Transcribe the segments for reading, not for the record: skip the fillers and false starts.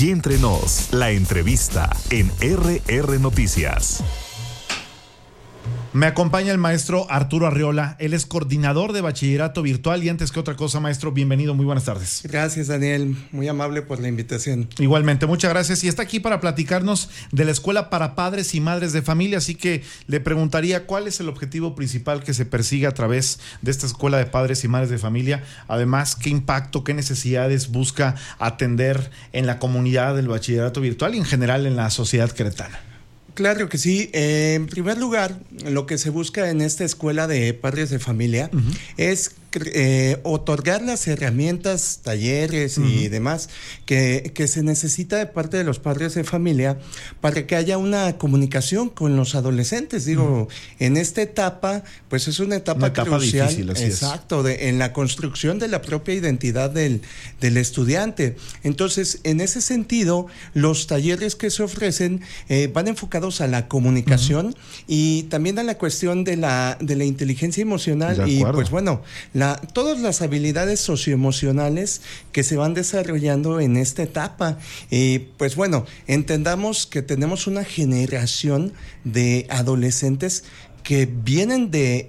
Aquí entre nos, la entrevista en RR Noticias. Me acompaña el maestro Arturo Arriola. Él es coordinador de bachillerato virtual y antes que otra cosa, maestro, bienvenido, muy buenas tardes. Gracias, Daniel, muy amable por la invitación. Igualmente, muchas gracias. Y está aquí para platicarnos de la Escuela para Padres y Madres de Familia, así que le preguntaría cuál es el objetivo principal que se persigue a través de esta Escuela de Padres y Madres de Familia. Además, qué impacto, qué necesidades busca atender en la comunidad del bachillerato virtual y en general en la sociedad queretana. Claro que sí. En primer lugar, lo que se busca en esta escuela de padres de familia es otorgar las herramientas, talleres y demás que se necesita de parte de los padres de familia para que haya una comunicación con los adolescentes. Digo, en esta etapa, pues es una etapa crucial, difícil, así exacto, en la construcción de la propia identidad del estudiante. Entonces, en ese sentido, los talleres que se ofrecen van enfocados a la comunicación y también a la cuestión de la inteligencia emocional y pues bueno, todas las habilidades socioemocionales que se van desarrollando en esta etapa. Pues bueno, entendamos que tenemos una generación de adolescentes que vienen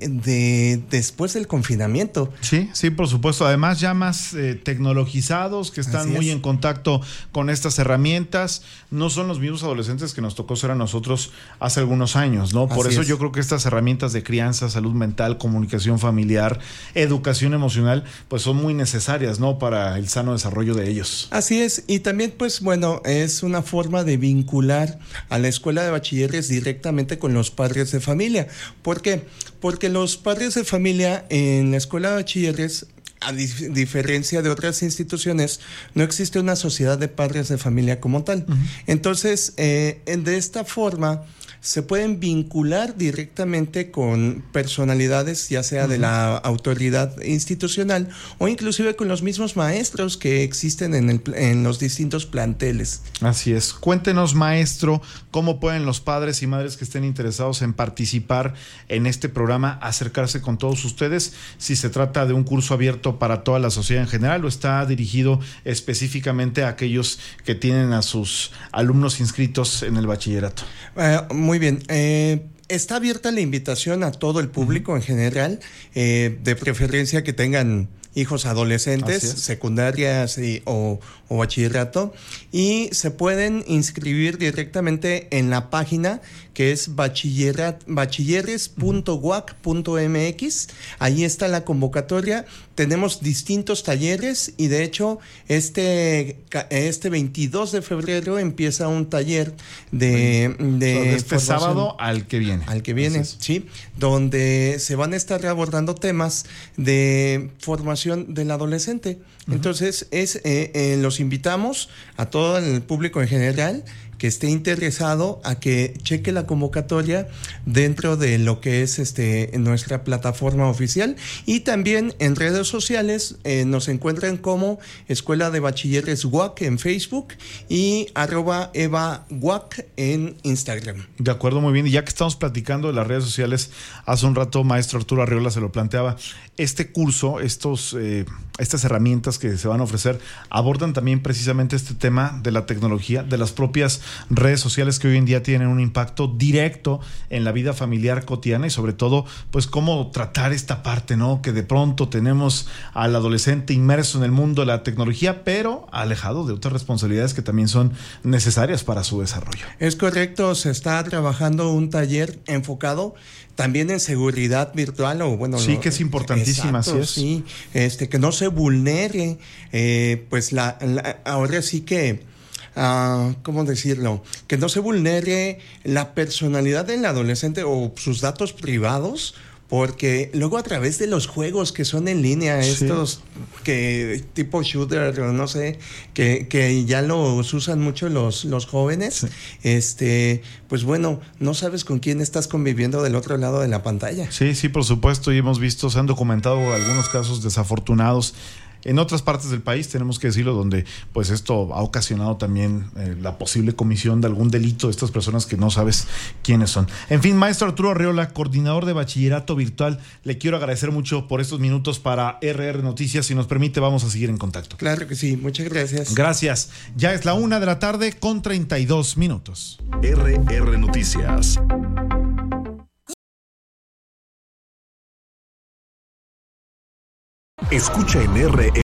de después del confinamiento. Sí, por supuesto. Además, ya más tecnologizados, que están muy en contacto con estas herramientas. No son los mismos adolescentes que nos tocó ser a nosotros hace algunos años, ¿no? Por eso yo creo que estas herramientas de crianza, salud mental, comunicación familiar, educación emocional, pues son muy necesarias, ¿no? Para el sano desarrollo de ellos. Así es. Y también, pues bueno, es una forma de vincular a la escuela de bachilleres directamente con los padres de familia. ¿Por qué? Porque los padres de familia en la escuela de bachilleres, a diferencia de otras instituciones, no existe una sociedad de padres de familia como tal. Entonces, de esta forma, se pueden vincular directamente con personalidades, ya sea de la autoridad institucional o inclusive con los mismos maestros que existen en los distintos planteles. Así es. Cuéntenos, maestro, cómo pueden los padres y madres que estén interesados en participar en este programa acercarse con todos ustedes, si se trata de un curso abierto para toda la sociedad en general o está dirigido específicamente a aquellos que tienen a sus alumnos inscritos en el bachillerato. Muy bien. Está abierta la invitación a todo el público en general, de preferencia que tengan hijos adolescentes, secundarias o bachillerato, y se pueden inscribir directamente en la página que es bachilleres.uac.mx. Ahí está la convocatoria. Tenemos distintos talleres y de hecho este 22 de febrero empieza un taller de este sábado al que viene. Sí, donde se van a estar abordando temas de formación del adolescente. Entonces, los invitamos a todo el público en general que esté interesado a que cheque la convocatoria dentro de lo que es nuestra plataforma oficial, y también en redes sociales nos encuentran como Escuela de Bachilleres UAC en Facebook y @EvaUAC en Instagram. De acuerdo, muy bien. Y ya que estamos platicando de las redes sociales, hace un rato maestro Arturo Arriola se lo planteaba. Este curso, estas herramientas que se van a ofrecer abordan también precisamente este tema de la tecnología, de las propias redes sociales que hoy en día tienen un impacto directo en la vida familiar cotidiana y sobre todo, pues cómo tratar esta parte, ¿no? Que de pronto tenemos al adolescente inmerso en el mundo de la tecnología, pero alejado de otras responsabilidades que también son necesarias para su desarrollo. Es correcto, se está trabajando un taller enfocado también en seguridad virtual sí, que es importantísima. Exacto, sí, que no se vulnere, pues ahora sí que ¿cómo decirlo? Que no se vulnere la personalidad del adolescente o sus datos privados, porque luego a través de los juegos que son en línea, estos que tipo shooter o no sé, que ya los usan mucho los jóvenes, pues bueno, no sabes con quién estás conviviendo del otro lado de la pantalla. Sí, por supuesto, y hemos visto, se han documentado algunos casos desafortunados en otras partes del país, tenemos que decirlo, donde pues esto ha ocasionado también la posible comisión de algún delito de estas personas que no sabes quiénes son. En fin, maestro Arturo Arriola, coordinador de bachillerato virtual, le quiero agradecer mucho por estos minutos para RR Noticias. Si nos permite, vamos a seguir en contacto. Claro que sí, muchas gracias. Gracias. Ya es la 1:00 p.m. con 32 minutos. RR Noticias. Escucha en RR